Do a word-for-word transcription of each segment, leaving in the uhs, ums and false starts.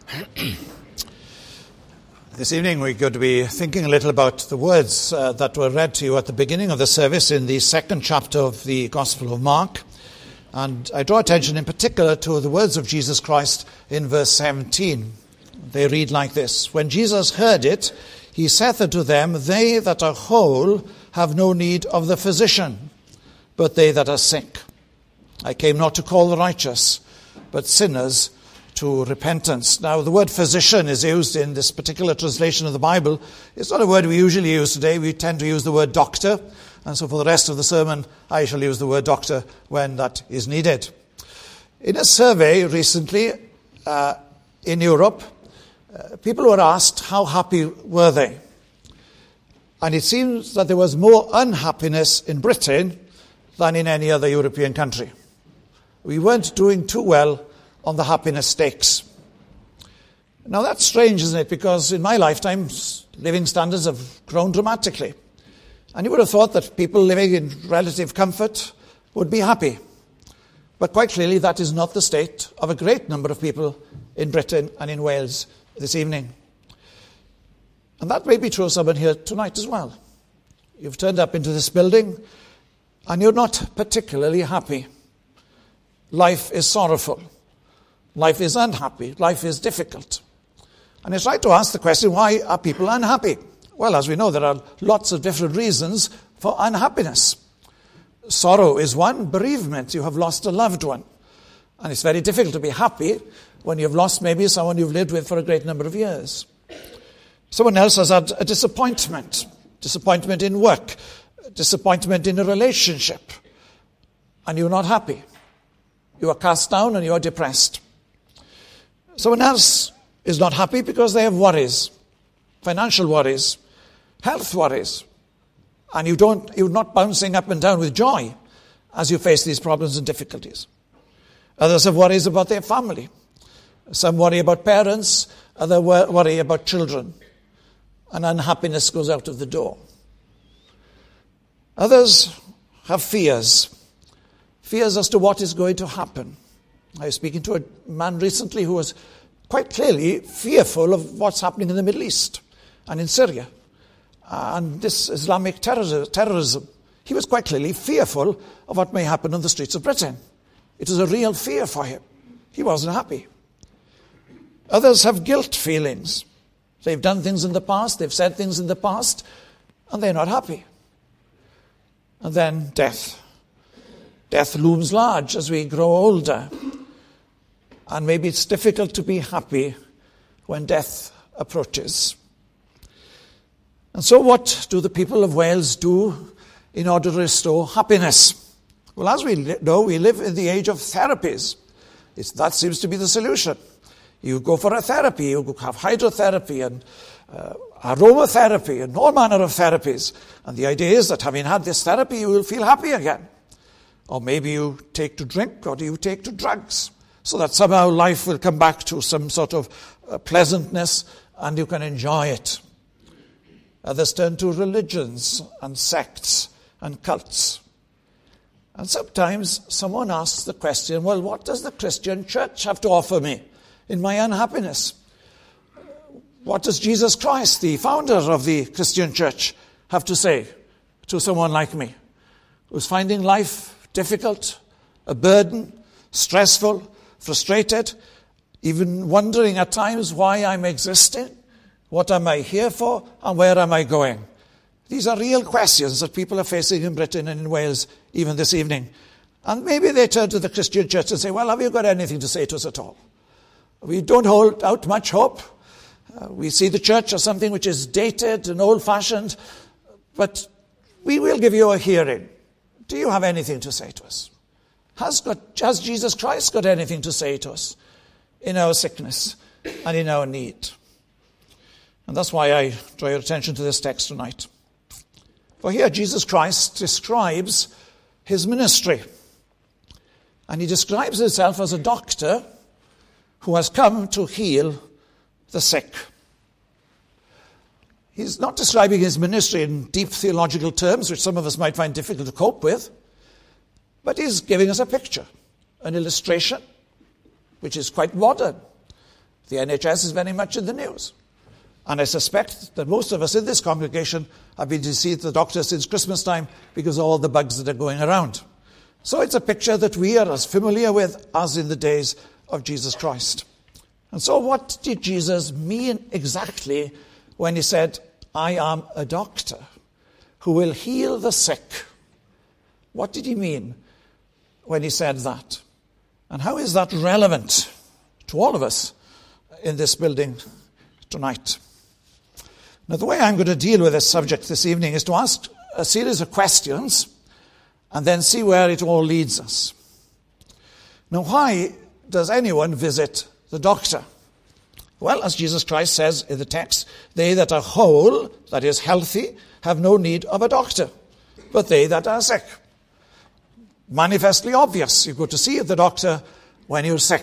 This evening we're going to be thinking a little about the words uh, that were read to you at the beginning of the service in the second chapter of the Gospel of Mark. And I draw attention in particular to the words of Jesus Christ in verse seventeen. They read like this: "When Jesus heard it, he saith unto them, They that are whole have no need of the physician, but they that are sick. I came not to call the righteous, but sinners to repentance." Now, the word physician is used in this particular translation of the Bible. It's not a word we usually use today. We tend to use the word doctor. And so for the rest of the sermon, I shall use the word doctor when that is needed. In a survey recently uh, in Europe, uh, people were asked how happy were they. And it seems that there was more unhappiness in Britain than in any other European country. We weren't doing too well on the happiness stakes. Now that's strange, isn't it? Because in my lifetime, living standards have grown dramatically. And you would have thought that people living in relative comfort would be happy. But quite clearly that is not the state of a great number of people in Britain and in Wales this evening. And that may be true of someone here tonight as well. You've turned up into this building and you're not particularly happy. Life is sorrowful. Life is unhappy. Life is difficult. And it's right to ask the question, why are people unhappy? Well, as we know, there are lots of different reasons for unhappiness. Sorrow is one. Bereavement. You have lost a loved one. And it's very difficult to be happy when you've lost maybe someone you've lived with for a great number of years. Someone else has had a disappointment. Disappointment in work. Disappointment in a relationship. And you're not happy. You are cast down and you are depressed. Someone else is not happy because they have worries, financial worries, health worries, and you don't, you're not bouncing up and down with joy as you face these problems and difficulties. Others have worries about their family. Some worry about parents, others worry about children, and unhappiness goes out of the door. Others have fears, fears as to what is going to happen. I was speaking to a man recently who was quite clearly fearful of what's happening in the Middle East and in Syria and this Islamic terrorism. He was quite clearly fearful of what may happen on the streets of Britain. It was a real fear for him. He wasn't happy. Others have guilt feelings. They've done things in the past, they've said things in the past, and they're not happy. And then death. Death looms large as we grow older. And maybe it's difficult to be happy when death approaches. And so what do the people of Wales do in order to restore happiness? Well, as we know, we live in the age of therapies. It's, that seems to be the solution. You go for a therapy, you have hydrotherapy and uh, aromatherapy and all manner of therapies. And the idea is that having had this therapy, you will feel happy again. Or maybe you take to drink, or do you take to drugs, so that somehow life will come back to some sort of uh, pleasantness and you can enjoy it. Others turn to religions and sects and cults. And sometimes someone asks the question, well, what does the Christian church have to offer me in my unhappiness? What does Jesus Christ, the founder of the Christian church, have to say to someone like me, who's finding life difficult, a burden, stressful, frustrated, even wondering at times why I'm existing, what am I here for, and where am I going? These are real questions that people are facing in Britain and in Wales even this evening. And maybe they turn to the Christian church and say, well, have you got anything to say to us at all? We don't hold out much hope. Uh, we see the church as something which is dated and old-fashioned, but we will give you a hearing. Do you have anything to say to us? Has, God, has Jesus Christ got anything to say to us in our sickness and in our need? And that's why I draw your attention to this text tonight. For here Jesus Christ describes his ministry. And he describes himself as a doctor who has come to heal the sick. He's not describing his ministry in deep theological terms, which some of us might find difficult to cope with, but he's giving us a picture, an illustration, which is quite modern. The N H S is very much in the news. And I suspect that most of us in this congregation have been to see the doctor since Christmas time because of all the bugs that are going around. So it's a picture that we are as familiar with as in the days of Jesus Christ. And so what did Jesus mean exactly when he said, I am a doctor who will heal the sick? What did he mean when he said that? And how is that relevant to all of us in this building tonight? Now, the way I'm going to deal with this subject this evening is to ask a series of questions and then see where it all leads us. Now, why does anyone visit the doctor? Well, as Jesus Christ says in the text, they that are whole, that is healthy, have no need of a doctor, but they that are sick. Manifestly obvious. You go to see the doctor when you're sick.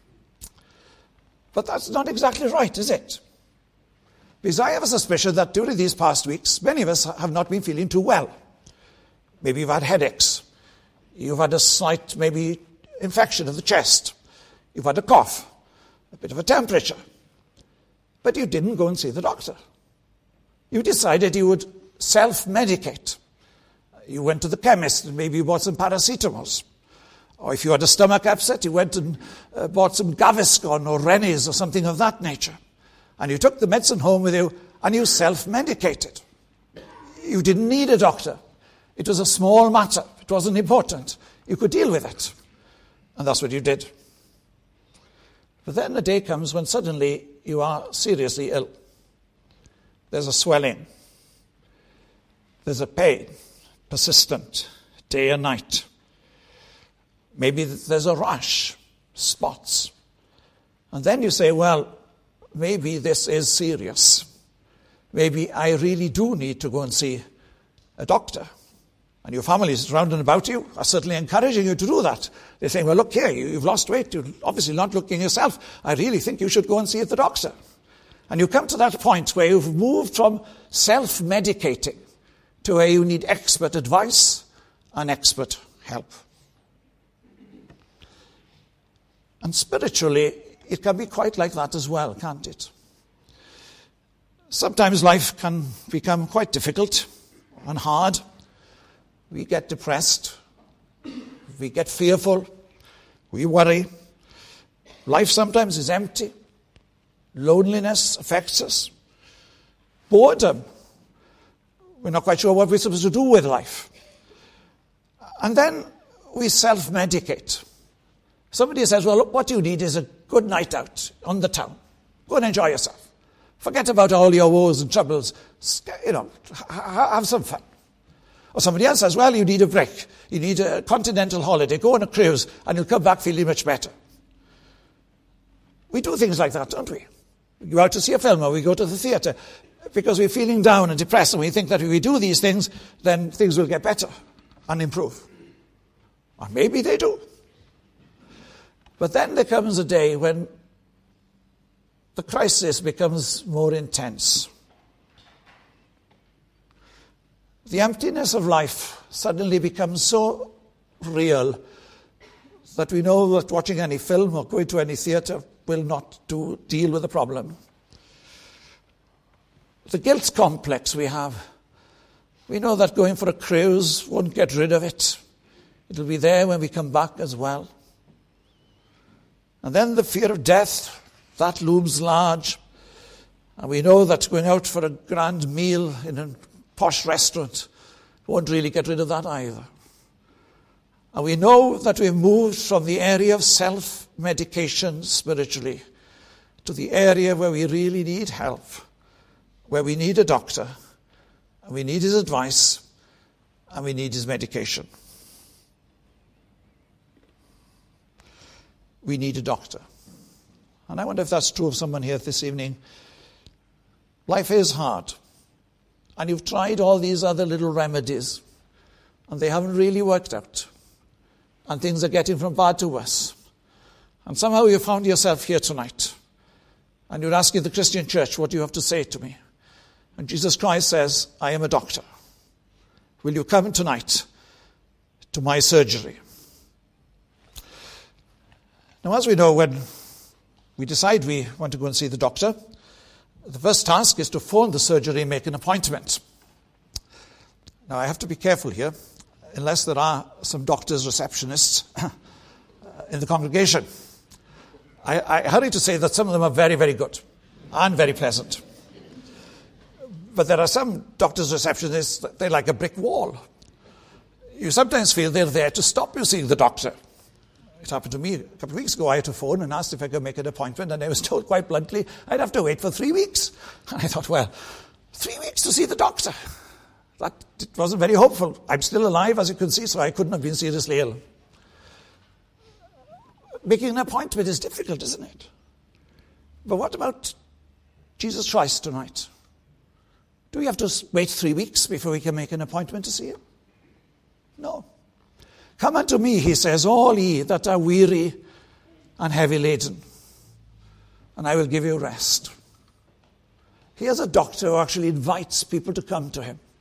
But that's not exactly right, is it? Because I have a suspicion that during these past weeks, many of us have not been feeling too well. Maybe you've had headaches. You've had a slight, maybe, infection of the chest. You've had a cough, a bit of a temperature. But you didn't go and see the doctor. You decided you would self-medicate. You went to the chemist and maybe you bought some paracetamols. Or if you had a stomach upset, you went and uh, bought some Gaviscon or Rennies or something of that nature. And you took the medicine home with you and you self-medicated. You didn't need a doctor. It was a small matter. It wasn't important. You could deal with it. And that's what you did. But then the day comes when suddenly you are seriously ill. There's a swelling. There's a pain, persistent, day and night. Maybe there's a rash, spots. And then you say, well, maybe this is serious. Maybe I really do need to go and see a doctor. And your families round and about you are certainly encouraging you to do that. They're saying, well, look here, you've lost weight. You're obviously not looking yourself. I really think you should go and see the doctor. And you come to that point where you've moved from self-medicating to where you need expert advice and expert help. And spiritually, it can be quite like that as well, can't it? Sometimes life can become quite difficult and hard. We get depressed. We get fearful. We worry. Life sometimes is empty. Loneliness affects us. Boredom. We're not quite sure what we're supposed to do with life. And then we self-medicate. Somebody says, well, look, what you need is a good night out on the town. Go and enjoy yourself. Forget about all your woes and troubles. You know, have some fun. Or somebody else says, well, you need a break. You need a continental holiday. Go on a cruise and you'll come back feeling much better. We do things like that, don't we? We go out to see a film or we go to the theatre because we're feeling down and depressed and we think that if we do these things, then things will get better and improve. Or maybe they do. But then there comes a day when the crisis becomes more intense. The emptiness of life suddenly becomes so real that we know that watching any film or going to any theatre will not do, deal with the problem. The guilt complex we have, we know that going for a cruise won't get rid of it. It'll be there when we come back as well. And then the fear of death, that looms large. And we know that going out for a grand meal in a posh restaurant won't really get rid of that either. And we know that we've moved from the area of self-medication spiritually to the area where we really need help, where we need a doctor, and we need his advice, and we need his medication. We need a doctor. And I wonder if that's true of someone here this evening. Life is hard. And you've tried all these other little remedies, and they haven't really worked out. And things are getting from bad to worse. And somehow you found yourself here tonight. And you're asking the Christian church, what do you have to say to me? And Jesus Christ says, I am a doctor. Will you come tonight to my surgery? Now, as we know, when we decide we want to go and see the doctor. The first task is to phone the surgery and make an appointment. Now, I have to be careful here, unless there are some doctors, receptionists in the congregation. I, I hurry to say that some of them are very, very good and very pleasant. But there are some doctors, receptionists, they're like a brick wall. You sometimes feel they're there to stop you seeing the doctor. It happened to me a couple of weeks ago. I had to phone and asked if I could make an appointment, and I was told quite bluntly I'd have to wait for three weeks. And I thought, well, three weeks to see the doctor. That it wasn't very hopeful. I'm still alive, as you can see, so I couldn't have been seriously ill. Making an appointment is difficult, isn't it? But what about Jesus Christ tonight? Do we have to wait three weeks before we can make an appointment to see him? No. Come unto me, he says, all ye that are weary and heavy laden, and I will give you rest. He is a doctor who actually invites people to come to him.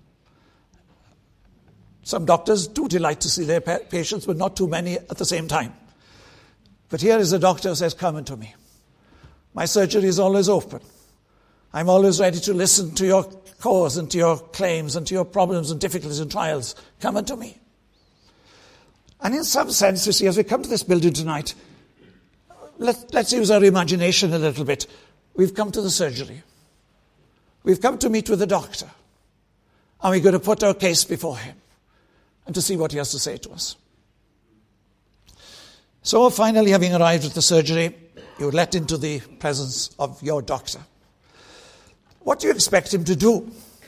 Some doctors do delight to see their patients, but not too many at the same time. But here is a doctor who says, come unto me. My surgery is always open. I'm always ready to listen to your cause and to your claims and to your problems and difficulties and trials. Come unto me. And in some sense, you see, as we come to this building tonight, let, let's use our imagination a little bit. We've come to the surgery. We've come to meet with the doctor. And we're going to put our case before him and to see what he has to say to us. So finally, having arrived at the surgery, you're let into the presence of your doctor. What do you expect him to do?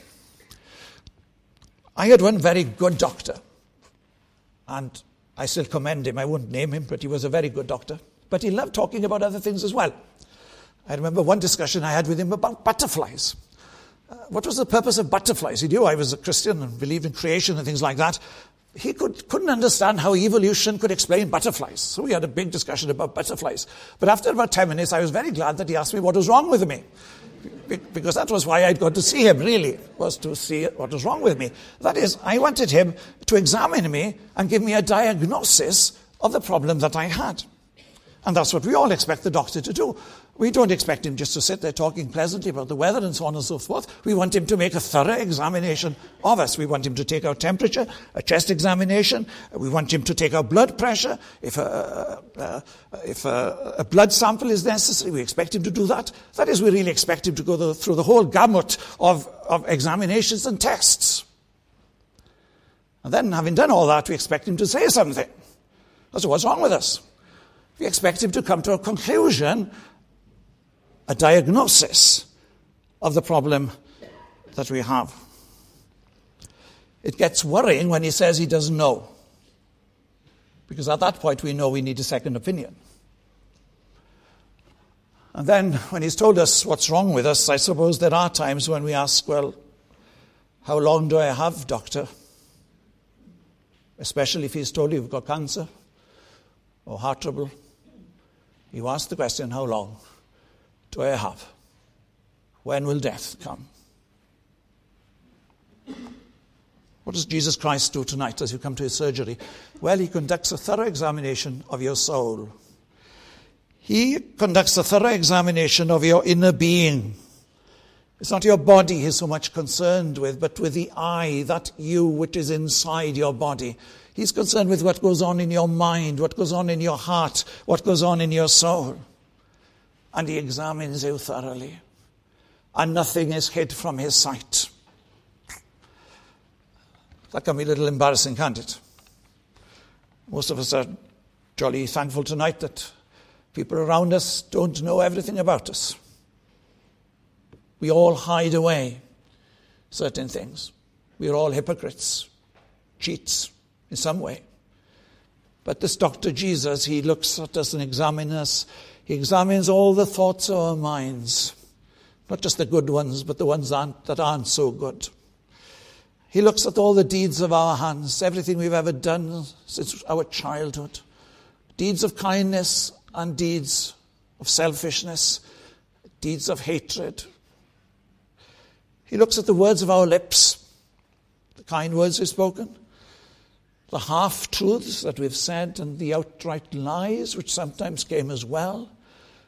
I had one very good doctor, and I still commend him. I won't name him, but he was a very good doctor. But he loved talking about other things as well. I remember one discussion I had with him about butterflies. Uh, what was the purpose of butterflies? He knew I was a Christian and believed in creation and things like that. He could, couldn't understand how evolution could explain butterflies. So we had a big discussion about butterflies. But after about ten minutes, I was very glad that he asked me what was wrong with me. Because that was why I'd gone to see him, really, was to see what was wrong with me. That is, I wanted him to examine me and give me a diagnosis of the problem that I had. And that's what we all expect the doctor to do. We don't expect him just to sit there talking pleasantly about the weather and so on and so forth. We want him to make a thorough examination of us. We want him to take our temperature, a chest examination. We want him to take our blood pressure. If a, uh, if a, a blood sample is necessary, we expect him to do that. That is, we really expect him to go the, through the whole gamut of, of examinations and tests. And then, having done all that, we expect him to say something. That's what's wrong with us. We expect him to come to a conclusion, a diagnosis of the problem that we have. It gets worrying when he says he doesn't know, because at that point we know we need a second opinion. And then when he's told us what's wrong with us, I suppose there are times when we ask, well, how long do I have, doctor? Especially if he's told you've got cancer or heart trouble. You ask the question, how long do I have? When will death come? What does Jesus Christ do tonight as you come to his surgery? Well, he conducts a thorough examination of your soul. He conducts a thorough examination of your inner being. It's not your body he's so much concerned with, but with the I, that you which is inside your body. He's concerned with what goes on in your mind, what goes on in your heart, what goes on in your soul. And he examines you thoroughly. And nothing is hid from his sight. That can be a little embarrassing, can't it? Most of us are jolly thankful tonight that people around us don't know everything about us. We all hide away certain things. We're all hypocrites, cheats in some way. But this Doctor Jesus, he looks at us and examines us. He examines all the thoughts of our minds. Not just the good ones, but the ones that aren't, that aren't so good. He looks at all the deeds of our hands, everything we've ever done since our childhood. Deeds of kindness and deeds of selfishness, deeds of hatred. He looks at the words of our lips, the kind words we've spoken, the half-truths that we've said, and the outright lies which sometimes came as well.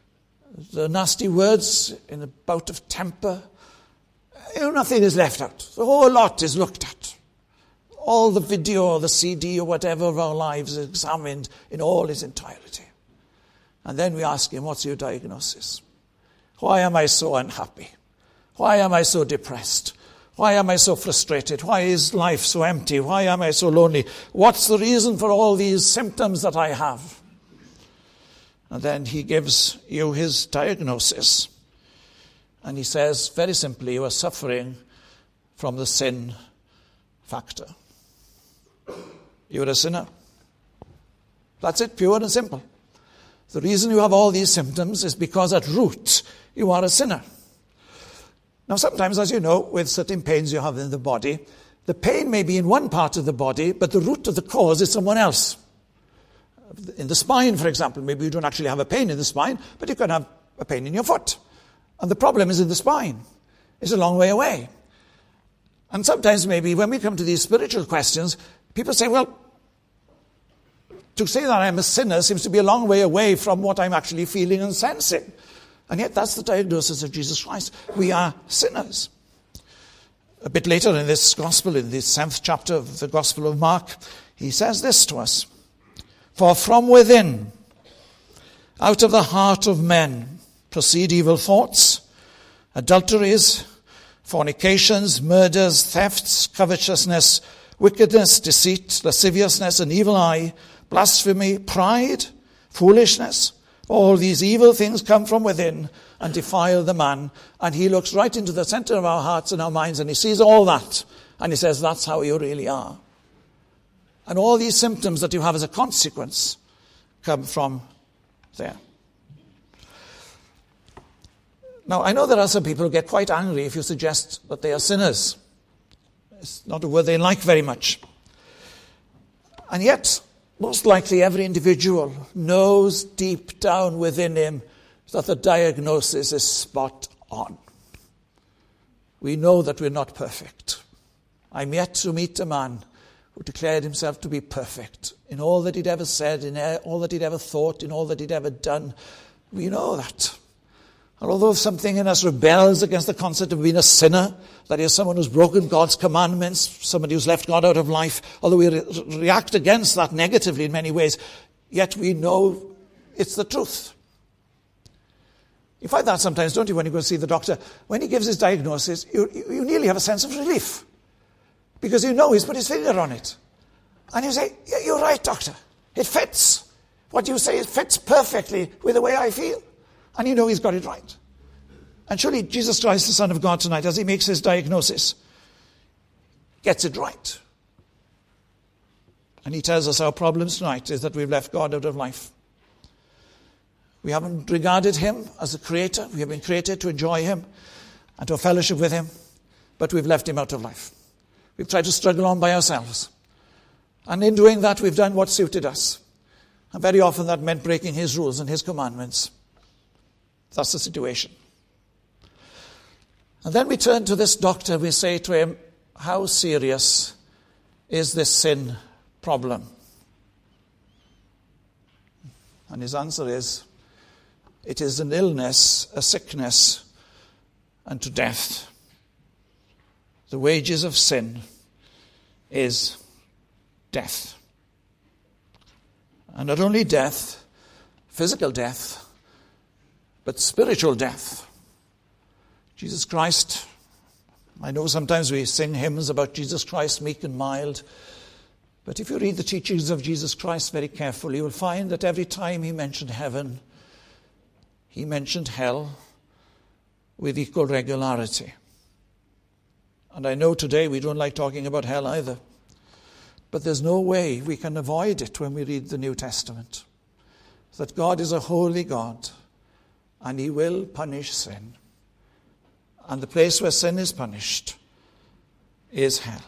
the nasty words in a bout of temper. You know, nothing is left out. The whole lot is looked at. All the video or the C D or whatever of our lives is examined in all its entirety. And then we ask him, what's your diagnosis? Why am I so unhappy? Why am I so depressed? Why am I so frustrated? Why is life so empty? Why am I so lonely? What's the reason for all these symptoms that I have? And then he gives you his diagnosis. And he says, very simply, you are suffering from the sin factor. You're a sinner. That's it, pure and simple. The reason you have all these symptoms is because at root you are a sinner. Now sometimes, as you know, with certain pains you have in the body, the pain may be in one part of the body, but the root of the cause is someone else. In the spine, for example, maybe you don't actually have a pain in the spine, but you can have a pain in your foot. And the problem is in the spine. It's a long way away. And sometimes maybe when we come to these spiritual questions, people say, well, to say that I'm a sinner seems to be a long way away from what I'm actually feeling and sensing. And yet that's the diagnosis of Jesus Christ. We are sinners. A bit later in this gospel, in the seventh chapter of the Gospel of Mark, he says this to us. For from within, out of the heart of men, proceed evil thoughts, adulteries, fornications, murders, thefts, covetousness, wickedness, deceit, lasciviousness, an evil eye, blasphemy, pride, foolishness. All these evil things come from within and defile the man. And he looks right into the center of our hearts and our minds and he sees all that. And he says, that's how you really are. And all these symptoms that you have as a consequence come from there. Now, I know there are some people who get quite angry if you suggest that they are sinners. It's not a word they like very much. And yet, most likely every individual knows deep down within him that the diagnosis is spot on. We know that we're not perfect. I'm yet to meet a man who declared himself to be perfect in all that he'd ever said, in all that he'd ever thought, in all that he'd ever done. We know that. And although something in us rebels against the concept of being a sinner, that is, someone who's broken God's commandments, somebody who's left God out of life, although we re- react against that negatively in many ways, yet we know it's the truth. You find that sometimes, don't you, when you go see the doctor? When he gives his diagnosis, you, you nearly have a sense of relief. Because you know he's put his finger on it. And you say, yeah, you're right, doctor. It fits. What you say, it fits perfectly with the way I feel. And you know he's got it right. And surely Jesus Christ, the Son of God, tonight, as he makes his diagnosis, gets it right. And he tells us our problems tonight is that we've left God out of life. We haven't regarded him as a creator. We have been created to enjoy him and to have fellowship with him. But we've left him out of life. We've tried to struggle on by ourselves. And in doing that, we've done what suited us. And very often that meant breaking his rules and his commandments. That's the situation. And then we turn to this doctor. We say to him, how serious is this sin problem? And his answer is, it is an illness, a sickness, and to death. The wages of sin is death. And not only death, physical death, but spiritual death. Jesus Christ, I know sometimes we sing hymns about Jesus Christ, meek and mild, but if you read the teachings of Jesus Christ very carefully, you will find that every time he mentioned heaven, he mentioned hell with equal regularity. And I know today we don't like talking about hell either. But there's no way we can avoid it when we read the New Testament. That God is a holy God, and he will punish sin. And the place where sin is punished is hell.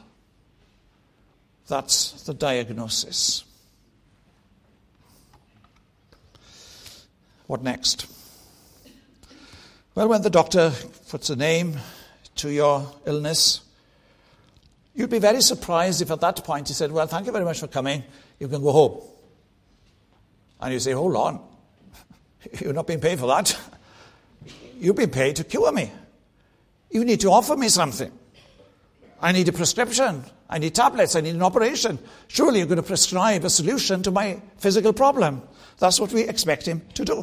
That's the diagnosis. What next? Well, when the doctor puts a name to your illness, you'd be very surprised if at that point he said, well, thank you very much for coming. You can go home. And you say, hold on. You're not being paid for that. you've been paid to cure me. You need to offer me something. I need a prescription. I need tablets. I need an operation. Surely you're going to prescribe a solution to my physical problem. That's what we expect him to do.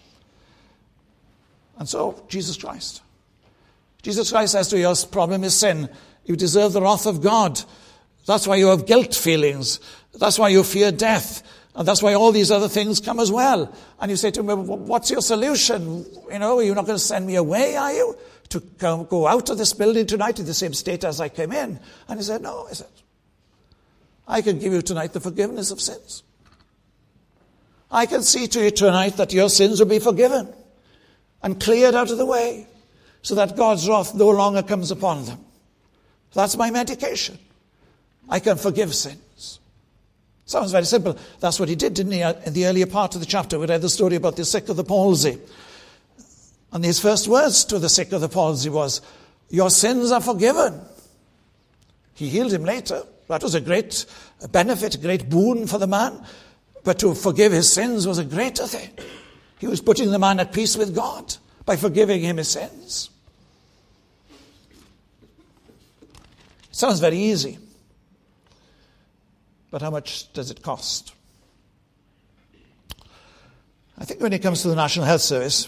And so, Jesus Christ. Jesus Christ says to you, your problem is sin. You deserve the wrath of God. That's why you have guilt feelings. That's why you fear death. And that's why all these other things come as well. And you say to him, what's your solution? You know, you're not going to send me away, are you? To go out of this building tonight in the same state as I came in. And he said, no, I said, I can give you tonight the forgiveness of sins. I can see to you tonight that your sins will be forgiven and cleared out of the way so that God's wrath no longer comes upon them. That's my medication. I can forgive sins. Sounds very simple. That's what he did, didn't he? In the earlier part of the chapter, we read the story about the sick of the palsy. And his first words to the sick of the palsy was, your sins are forgiven. He healed him later. That was a great benefit, a great boon for the man. But to forgive his sins was a greater thing. He was putting the man at peace with God by forgiving him his sins. It sounds very easy. But how much does it cost? I think when it comes to the National Health Service,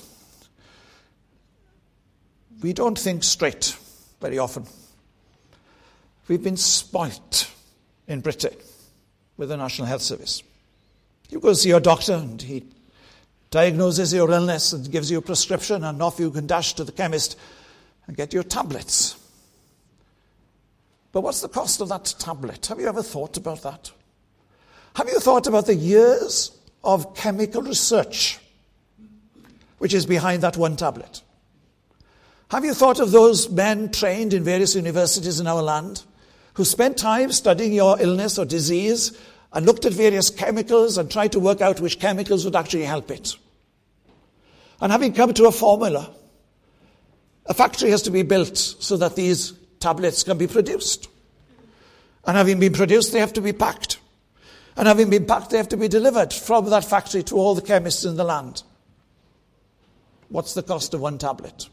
we don't think straight very often. We've been spoilt in Britain with the National Health Service. You go see your doctor and he diagnoses your illness and gives you a prescription, and off you can dash to the chemist and get your tablets. But what's the cost of that tablet? Have you ever thought about that? Have you thought about the years of chemical research which is behind that one tablet? Have you thought of those men trained in various universities in our land who spent time studying your illness or disease and looked at various chemicals and tried to work out which chemicals would actually help it? And having come to a formula, a factory has to be built so that these tablets can be produced. And having been produced, they have to be packed. And having been packed, they have to be delivered from that factory to all the chemists in the land. What's the cost of one tablet?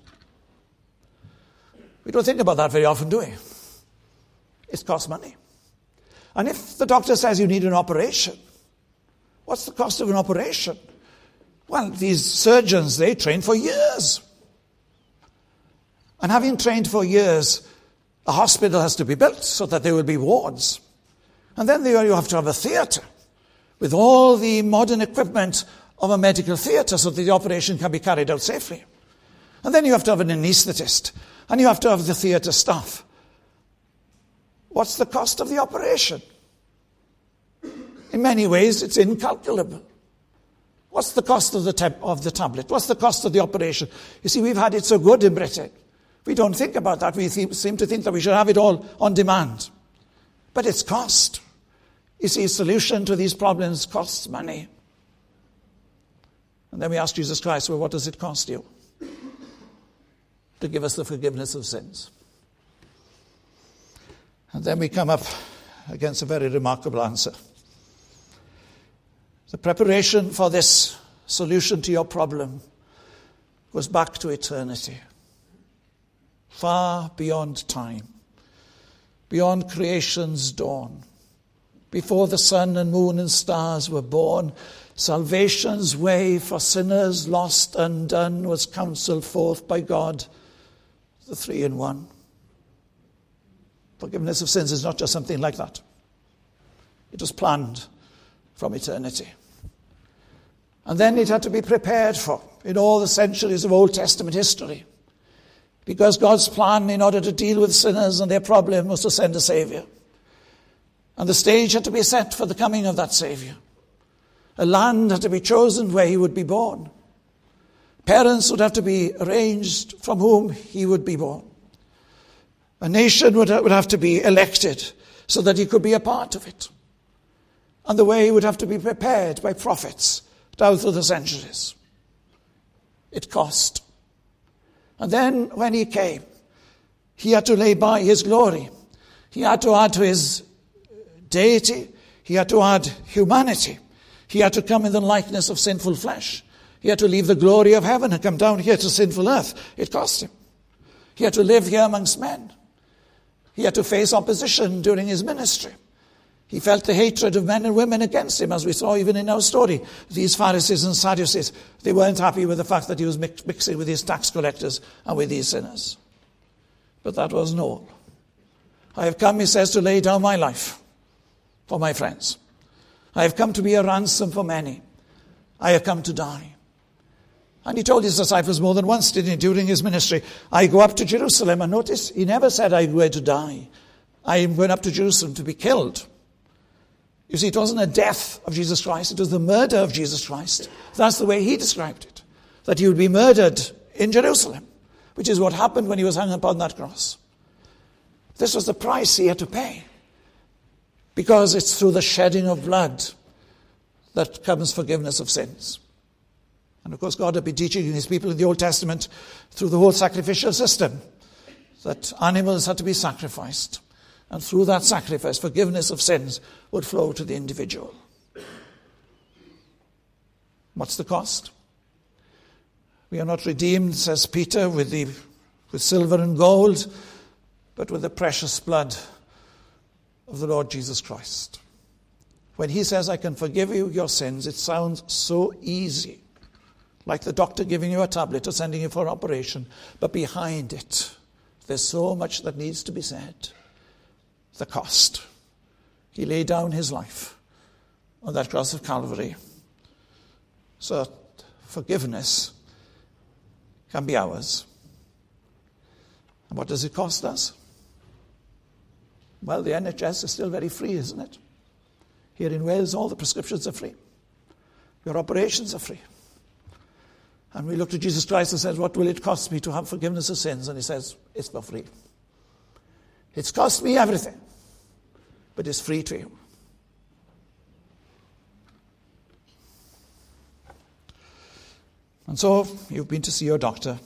We don't think about that very often, do we? It costs money. And if the doctor says you need an operation, what's the cost of an operation? Well, these surgeons, they train for years. And having trained for years, a hospital has to be built so that there will be wards. And then there you have to have a theatre with all the modern equipment of a medical theatre so that the operation can be carried out safely. And then you have to have an anaesthetist. And you have to have the theatre staff. What's the cost of the operation? In many ways, it's incalculable. What's the cost of the, tab- of the tablet? What's the cost of the operation? You see, we've had it so good in Britain. We don't think about that. We th- seem to think that we should have it all on demand. But it's cost. You see, a solution to these problems costs money. And then we ask Jesus Christ, well, what does it cost you to give us the forgiveness of sins? And then we come up against a very remarkable answer. The preparation for this solution to your problem goes back to eternity, far beyond time, beyond creation's dawn. Before the sun and moon and stars were born, salvation's way for sinners lost and undone was counselled forth by God, the three in one. Forgiveness of sins is not just something like that. It was planned from eternity. And then it had to be prepared for in all the centuries of Old Testament history. Because God's plan in order to deal with sinners and their problem was to send a Savior. And the stage had to be set for the coming of that Savior. A land had to be chosen where he would be born. Parents would have to be arranged from whom he would be born. A nation would would have to be elected so that he could be a part of it. And the way would have to be prepared by prophets down through the centuries. It cost. And then when he came, he had to lay by his glory. He had to add to his deity. He had to add humanity. He had to come in the likeness of sinful flesh. He had to leave the glory of heaven and come down here to sinful earth. It cost him. He had to live here amongst men. He had to face opposition during his ministry. He felt the hatred of men and women against him, as we saw even in our story. These Pharisees and Sadducees, they weren't happy with the fact that he was mix- mixing with these tax collectors and with these sinners. But that wasn't all. I have come, he says, to lay down my life for my friends. I have come to be a ransom for many. I have come to die. And he told his disciples more than once, didn't he, during his ministry, I go up to Jerusalem. And notice, he never said I'm going to die. I am going up to Jerusalem to be killed. You see, it wasn't a death of Jesus Christ, it was the murder of Jesus Christ. That's the way he described it, that he would be murdered in Jerusalem, which is what happened when he was hung upon that cross. This was the price he had to pay, because it's through the shedding of blood that comes forgiveness of sins. And of course, God had been teaching his people in the Old Testament through the whole sacrificial system that animals had to be sacrificed. And through that sacrifice, forgiveness of sins would flow to the individual. What's the cost? We are not redeemed, says Peter, with, the, with silver and gold, but with the precious blood of the Lord Jesus Christ. When he says, I can forgive you your sins, it sounds so easy, like the doctor giving you a tablet or sending you for an operation. But behind it, there's so much that needs to be said. The cost. He laid down his life on that cross of Calvary so that forgiveness can be ours. And what does it cost us? Well, the N H S is still very free, isn't it? Here in Wales, all the prescriptions are free. Your operations are free. And we look to Jesus Christ and said, what will it cost me to have forgiveness of sins? And he says, it's for free. It's cost me everything, but it's free to you. And so you've been to see your doctor.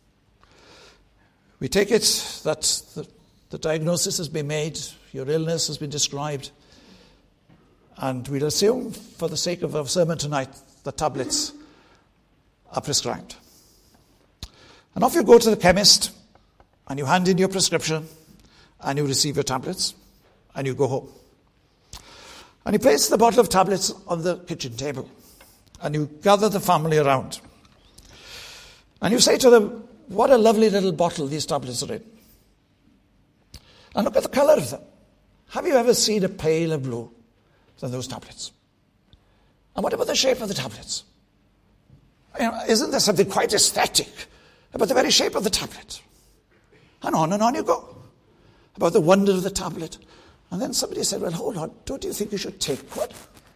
We take it that the, the diagnosis has been made, your illness has been described, and we'll assume, for the sake of our sermon tonight, the tablets are prescribed. And off you go to the chemist, and you hand in your prescription, and you receive your tablets, and you go home. And you place the bottle of tablets on the kitchen table, and you gather the family around. And you say to them, what a lovely little bottle these tablets are in. And look at the colour of them. Have you ever seen a paler blue than those tablets? And what about the shape of the tablets? You know, isn't there something quite aesthetic about the very shape of the tablet? And on and on you go about the wonder of the tablet. And then somebody said, well, hold on, don't you think you should take one?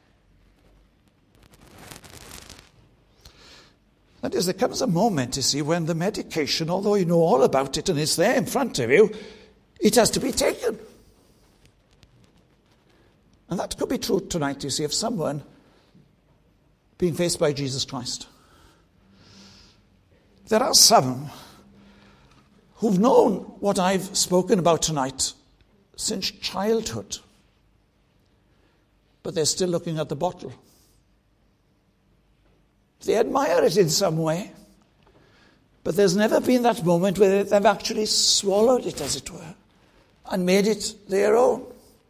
That is, there comes a moment, you see, when the medication, although you know all about it and it's there in front of you, it has to be taken. And that could be true tonight, you see, of someone being faced by Jesus Christ. There are some who've known what I've spoken about tonight since childhood, but they're still looking at the bottle. They admire it in some way, but there's never been that moment where they've actually swallowed it, as it were, and made it their own.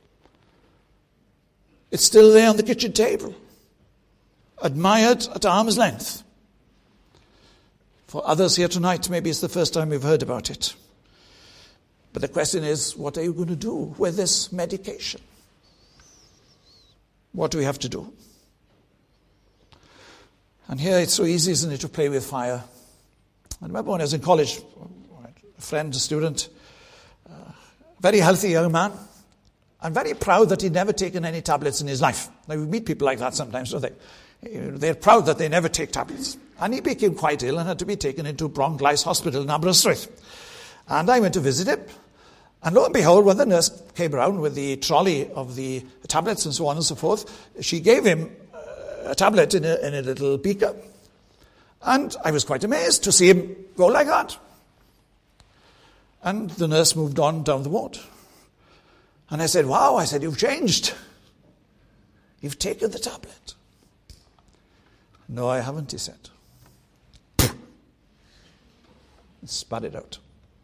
It's still there on the kitchen table, admired at arm's length. For others here tonight, maybe it's the first time we've heard about it. But the question is, what are you going to do with this medication? What do we have to do? And here it's so easy, isn't it, to play with fire. I remember when I was in college, a friend, a student, a very healthy young man, and very proud that he'd never taken any tablets in his life. Now, we meet people like that sometimes, don't they? They're proud that they never take tablets. And he became quite ill and had to be taken into Bronglais Hospital in Aberystwyth. And I went to visit him. And lo and behold, when the nurse came around with the trolley of the tablets and so on and so forth, she gave him a tablet in a, in a little beaker. And I was quite amazed to see him go like that. And the nurse moved on down the ward. And I said, wow, I said, you've changed. You've taken the tablet. No, I haven't, he said. and spat it out.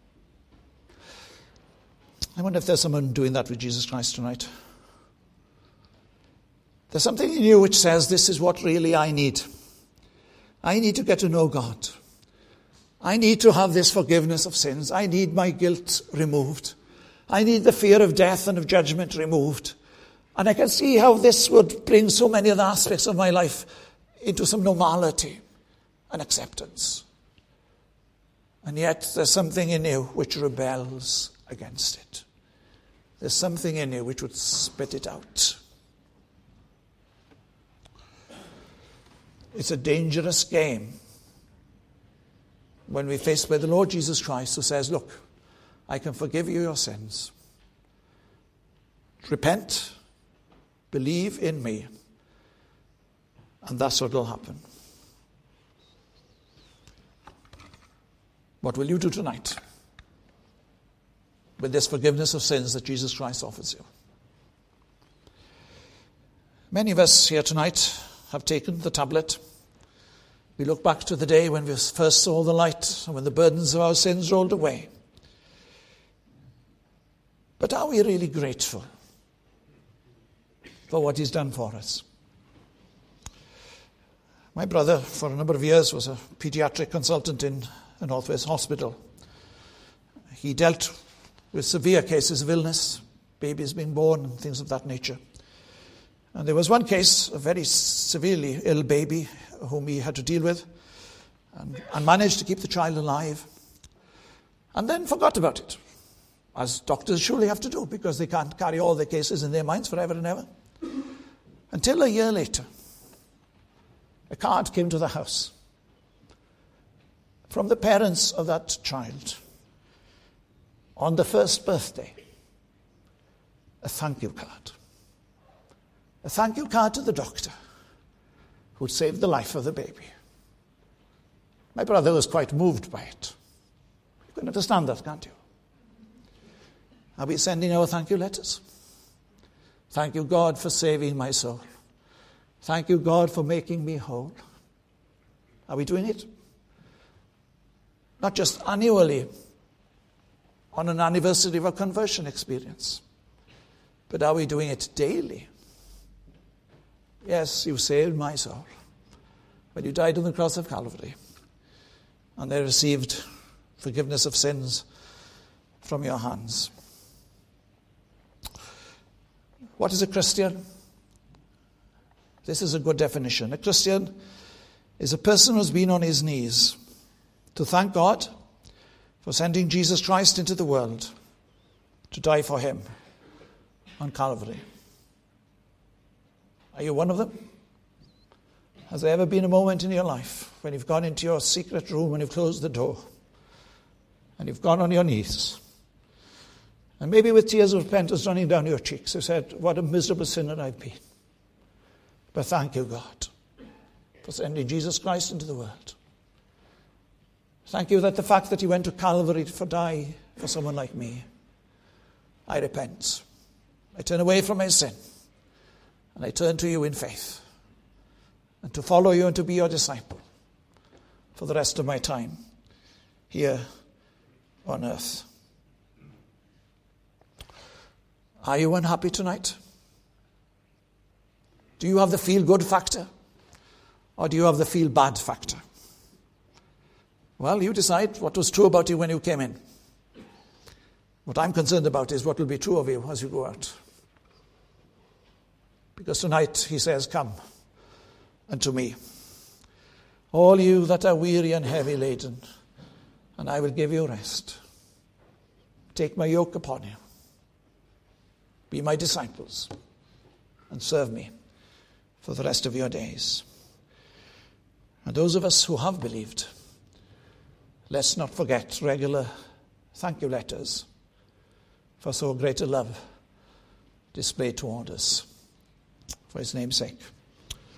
I wonder if there's someone doing that with Jesus Christ tonight. There's something in you which says, this is what really I need. I need to get to know God. I need to have this forgiveness of sins. I need my guilt removed. I need the fear of death and of judgment removed. And I can see how this would bring so many other aspects of my life into some normality and acceptance. And yet there's something in you which rebels against it. There's something in you which would spit it out. It's a dangerous game when we're faced by the Lord Jesus Christ, who says, look, I can forgive you your sins. Repent, believe in me, and that's what will happen. What will you do tonight with this forgiveness of sins that Jesus Christ offers you? Many of us here tonight have taken the tablet. We look back to the day when we first saw the light and when the burdens of our sins rolled away. But are we really grateful for what he's done for us? My brother, for a number of years, was a pediatric consultant in a Northwest hospital. He dealt with severe cases of illness, babies being born and things of that nature. And there was one case, a very severely ill baby whom he had to deal with, and, and managed to keep the child alive, and then forgot about it, as doctors surely have to do, because they can't carry all their cases in their minds forever and ever. Until a year later, a card came to the house from the parents of that child on the first birthday, a thank you card. A thank you card to the doctor who'd saved the life of the baby. My brother was quite moved by it. You can understand that, can't you? Are we sending our thank you letters? Thank you, God, for saving my soul. Thank you, God, for making me whole. Are we doing it? Not just annually on an anniversary of a conversion experience, but are we doing it daily? Yes, you saved my soul when you died on the cross of Calvary, and they received forgiveness of sins from your hands. What is a Christian? This is a good definition. A Christian is a person who's been on his knees to thank God for sending Jesus Christ into the world to die for him on Calvary. Are you one of them? Has there ever been a moment in your life when you've gone into your secret room and you've closed the door and you've gone on your knees, and maybe with tears of repentance running down your cheeks, you said, what a miserable sinner I've been. But thank you, God, for sending Jesus Christ into the world. Thank you that the fact that he went to Calvary to die for someone like me, I repent. I turn away from my sin, and I turn to you in faith, and to follow you and to be your disciple for the rest of my time here on earth. Are you unhappy tonight? Do you have the feel-good factor? Or do you have the feel-bad factor? Well, you decide what was true about you when you came in. What I'm concerned about is what will be true of you as you go out. Because tonight he says, come unto me, all you that are weary and heavy laden, and I will give you rest. Take my yoke upon you. Be my disciples and serve me for the rest of your days. And those of us who have believed, let's not forget regular thank you letters for so great a love displayed toward us. For his name's sake.